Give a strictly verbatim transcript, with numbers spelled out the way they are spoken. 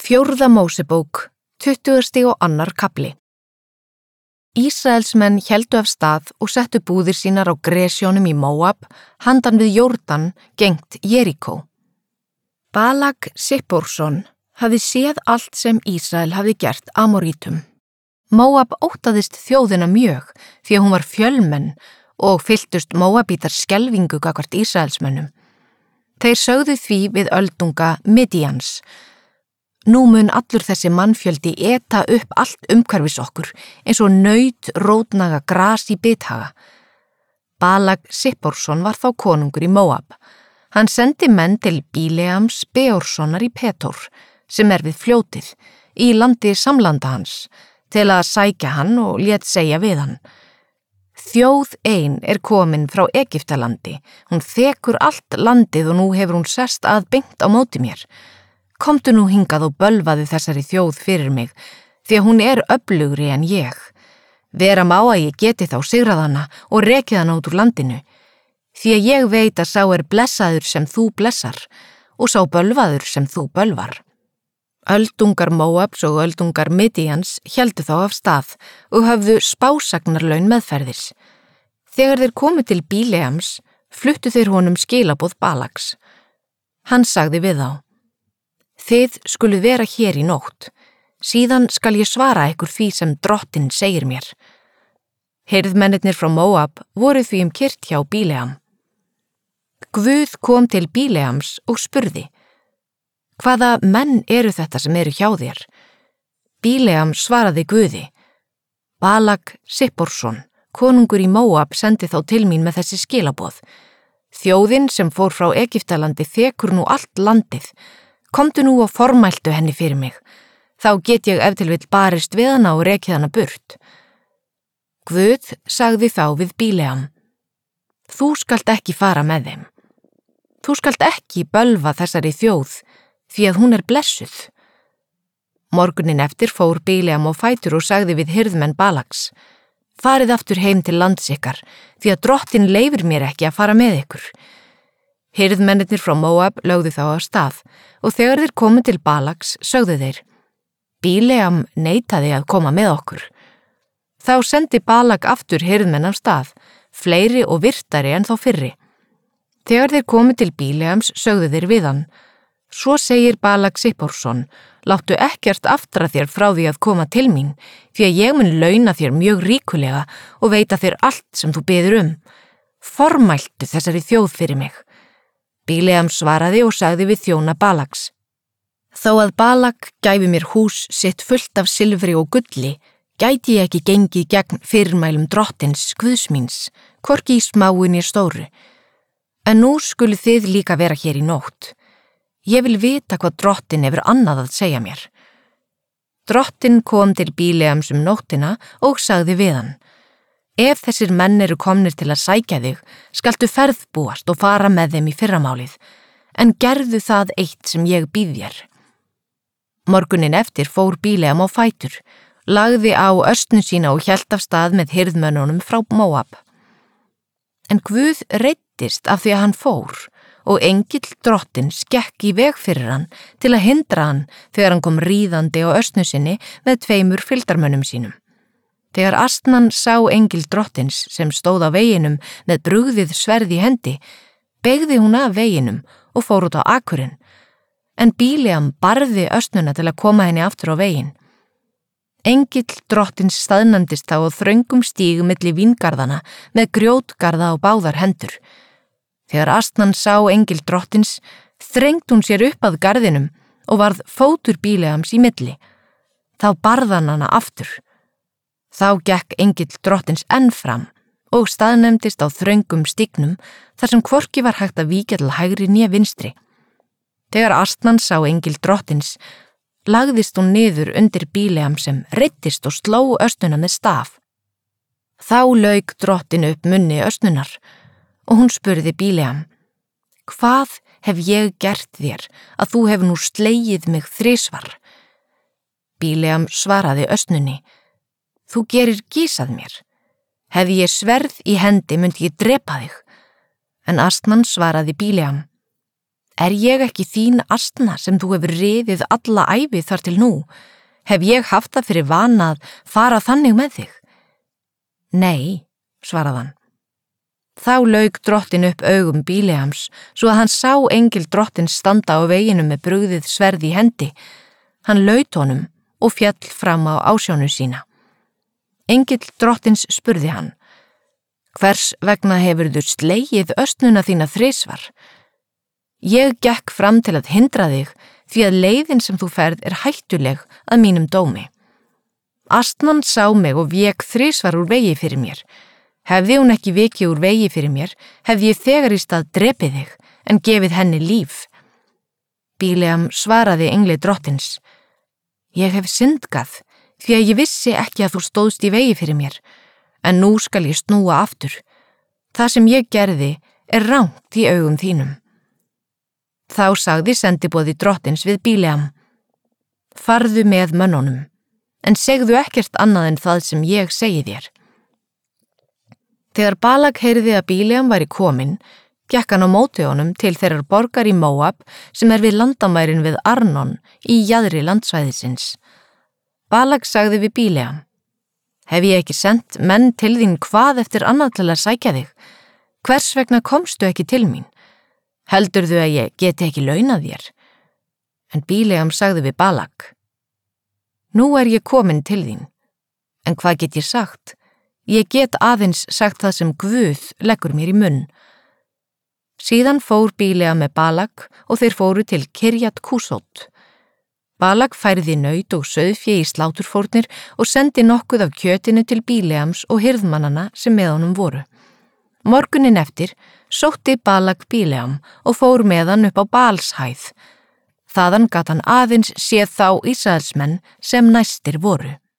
Fjórða Mósebók, tuttugasti og annar kafli. Ísraelsmenn héldu af stað og settu búðir sínar á Gresjónum í Móab, handan við Jórdan, gengt Jeríkó. Balak Sipporsson hafði séð allt sem Ísrael hafði gert Amorítum. Móab óttaðist þjóðina mjög því að hún var fjölmenn og fylltust Móabítar skelfingu gagnvart Ísraelsmönnum. Þeir sögðu því við öldunga Midjans: Nú mun allur þessi mannfjöldi eta upp allt umhverfis okkur, eins og naut rótnaga gras í bithaga. Balak Sipporsson var þá konungur í Móab. Hann sendi menn til Bíleams Beorssonar í Petor, sem er við fljótið, í landi samlanda hans, til að sækja hann og lét segja við hann: Þjóð ein er komin frá Egyptalandi, hún þekur allt landið og nú hefur hún sest að beint á móti mér. Komdu nú hingað og bölvaðu þessari þjóð fyrir mig, því að hún er öflugri en ég. Vera má að ég geti þá sigrað hana og rekið hana út úr landinu, því að ég veit að sá er blessaður sem þú blessar og sá bölvaður sem þú bölvar. Öldungar Móabs og öldungar Midjans héldu þá af stað og höfðu spásagnarlaun meðferðis. Þegar þeir komu til Bíleams, fluttu þeir honum skilaboð Balaks. Hann sagði við þá: Þið skuluð vera hér í nótt, síðan skal ég svara ykkur því sem drottinn segir mér. Hirðmennirnir frá Móab voru því um kyrt hjá Bíleam. Guð kom til Bíleams og spurði: Hvaða menn eru þetta sem eru hjá þér? Bíleam svaraði Guði: Balak Sipporsson, konungur í Móab, sendi þá til mín með þessi skilaboð: Þjóðin sem fór frá Egyptalandi þekur nú allt landið. Komdu nú og formæltu henni fyrir mig, þá get ég ef til vill barist við hana og rekið hana burt. Guð sagði þá við Bíleam: Þú skalt ekki fara með þeim. Þú skalt ekki bölva þessari þjóð, því að hún er blessuð. Morgunin eftir fór Bíleam á fætur og sagði við hirðmenn Balaks: Farið aftur heim til lands ykkar, því að drottinn leyfir mér ekki að fara með ykkur. Hirðmennirnir frá Móab lögðu þá af stað og þegar þeir komu til Balaks sögðu þeir: Bíleam neitaði að koma með okkur. Þá sendi Balak aftur hirðmenn af stað, fleiri og virtari en þá fyrri. Þegar þeir komu til Bíleams sögðu þeir við hann: Svo segir Balak Sipporsson: Láttu ekkert aftra þér frá því að koma til mín, því að ég mun launa þér mjög ríkulega og veita þér allt sem þú biður um. Formæltu þessari þjóð fyrir mig. Bíleam svaraði og sagði við þjóna Balaks: Þó að Balak gæfi mér hús sitt fullt af silfri og gulli, gæti ég ekki gengið gegn fyrirmælum drottins Guðs míns, hvorki í smáinni stóru. En nú skulu þið líka vera hér í nótt. Ég vil vita hvað drottinn hefur annað að segja mér. Drottinn kom til Bíleams um nóttina og sagði við hann: Ef þessir menn eru komnir til að sækja þig, skaltu ferðbúast og fara með þeim í fyrramálið, en gerðu það eitt sem ég býð þér. Morgunin eftir fór Bíleam á fætur, lagði á östnu sína og hélt af stað með hirðmönnunum frá Móab. En Guð reiddist af því að hann fór og engill drottins gekk í veg fyrir hann til að hindra hann þegar hann kom ríðandi á östnu sinni með tveimur fylgdarmönnum sínum. Þegar astnan sá engil drottins sem stóð á veginum með brugðið sverð í hendi, beygði hún af veginum og fór út á akurinn, en Bíleam barði östnuna til að koma henni aftur á veginn. Engill drottins staðnandist þá á þröngum stíg milli víngarðana með grjótgarða á báðar hendur. Þegar astnan sá engil drottins, þrengd hún sér upp að garðinum og varð fótur Bíleams í milli. Þá barðan hana aftur. Þá gekk engill drottins enn fram og staðnæmdist á þröngum stígnum þar sem hvorki var hægt að víkja til hægri né vinstri. Þegar astnan sá engil drottins, lagðist hún niður undir Bíleam sem reiddist og sló östnuna með staf. Þá lauk drottin upp munni östnunar og hún spurði Bíleam: Hvað hef ég gert þér að þú hefur nú slegið mig þrisvar? Bíleam svaraði östnunni: Þú gerir gísað mér. Hefði ég sverð í hendi myndi ég drepa þig. En astnan svaraði Bíleam: Er ég ekki þín astna sem þú hefur riðið alla ævi þar til nú? Hef ég haft það fyrir vana að fara þannig með þig? Nei, svaraði hann. Þá lauk drottin upp augum Bíleams svo að hann sá engil drottins standa á veginum með brugðið sverð í hendi. Hann laut honum og fjall fram á ásjónu sína. Engill drottins spurði hann: Hvers vegna hefurðu slegið östnuna þína þrisvar? Ég gekk fram til að hindra þig því að leiðin sem þú ferð er hættuleg að mínum dómi. Astnan sá mig og vék þrisvar úr vegi fyrir mér. Hefði hún ekki vikið úr vegi fyrir mér, hefði ég þegar í stað drepið þig en gefið henni líf. Bíleam svaraði engli drottins: Ég hef syndgað því að ég vissi ekki að þú stóðst í vegi fyrir mér, en nú skal ég snúa aftur. Það sem ég gerði er rangt í augum þínum. Þá sagði sendiboði drottins við Bíleam: Farðu með mönnunum, en segðu ekkert annað en það sem ég segi þér. Þegar Balak heyrði að Bíleam væri kominn, gekk hann á móti honum til þeirrar borgar í Móab sem er við landamærin við Arnon í jaðri landsvæðisins. Balak sagði við Bíleam: Hef ég ekki sendt menn til þín hvað eftir annað til að sækja þig? Hvers vegna komstu ekki til mín? Heldurðu að ég geti ekki launað þér? En Bíleam sagði við Balak: Nú er ég kominn til þín, en hvað get ég sagt? Ég get aðeins sagt það sem Guð leggur mér í munn. Síðan fór Bíleam með Balak og þeir fóru til Kirjat Kusót. Balak færði naut og sauðfé í sláturfórnir og sendi nokkuð af kjötinu til Bíleams og hirðmannana sem með honum voru. Morguninn eftir sótti Balak Bíleam og fór með hann upp á Baalshæð. Þaðan gat hann aðeins séð þá Ísraelsmenn sem næstir voru.